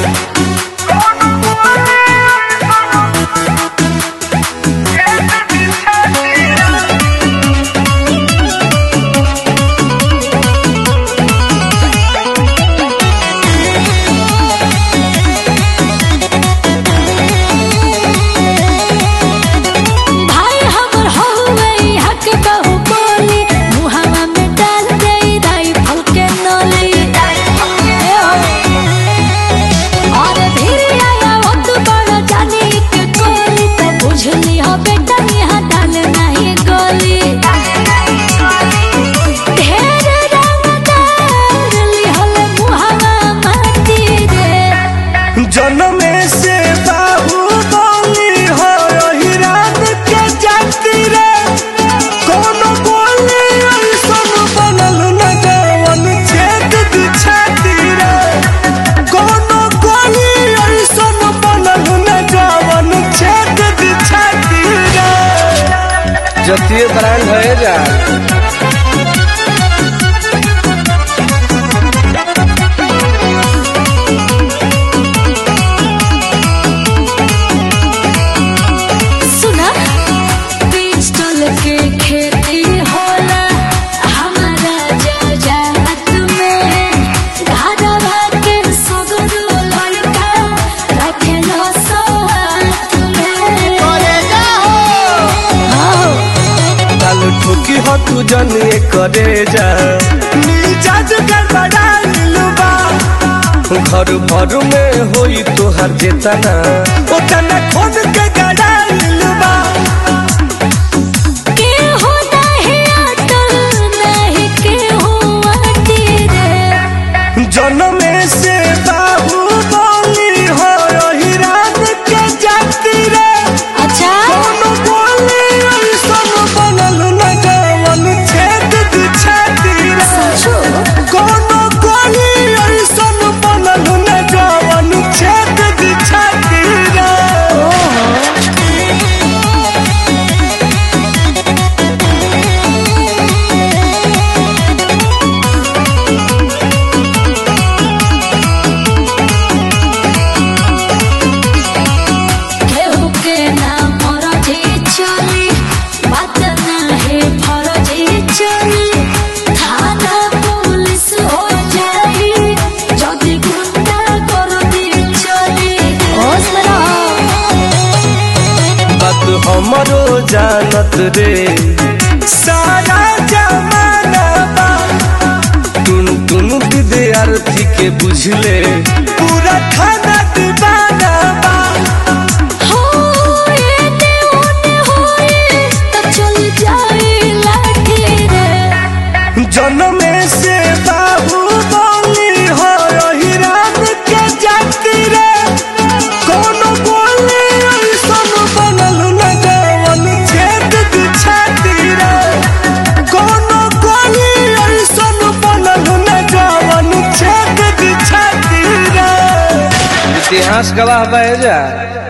जनमे से बाहुबली हो हिरान के जाति रे कोनो गोली ऐसन बनल न जवन छेद दी छाती रे कोनो गोली ऐसन बनल न जवन छेद दी छाती रे जतिये ब्रांड है जा ठोकी हो तू जने करे जा मिजाज गड़बड़ा लुबा घर भर में होई तोहर जेतना ओतना खोद के गड़ा लुबा के हो नहीं अटल नहीं के हो अटी रे जनमे से बाहुबली हो हिरान के जाति रे अच्छा कोनो गोली ऐसन बनल न जवन छेद दी छाती रे कोनो गोली ऐसन बनल न जवन छेद दी छाती रे केहू के ना फरजी चली बात नाही फरजी चली थाना पुलिस हो जाई जदी गुंडा कर दी चली होश में रहो बात हमरो जानत रे सारा जमाना बा टुन टुन विद्यार्थी के बुझले पूरा खाना दीवाना बा हो ये देवने होए तो चल जाई लाठी रे जनमे से बाहुबली हो हिरान के जाति रे कोनो गोली ऐसन बनल न जवन छेद दी छाती रे कोनो गोली ऐसन बनल न जवन छेद दी छाती रे इतिहास गवाह बह जा।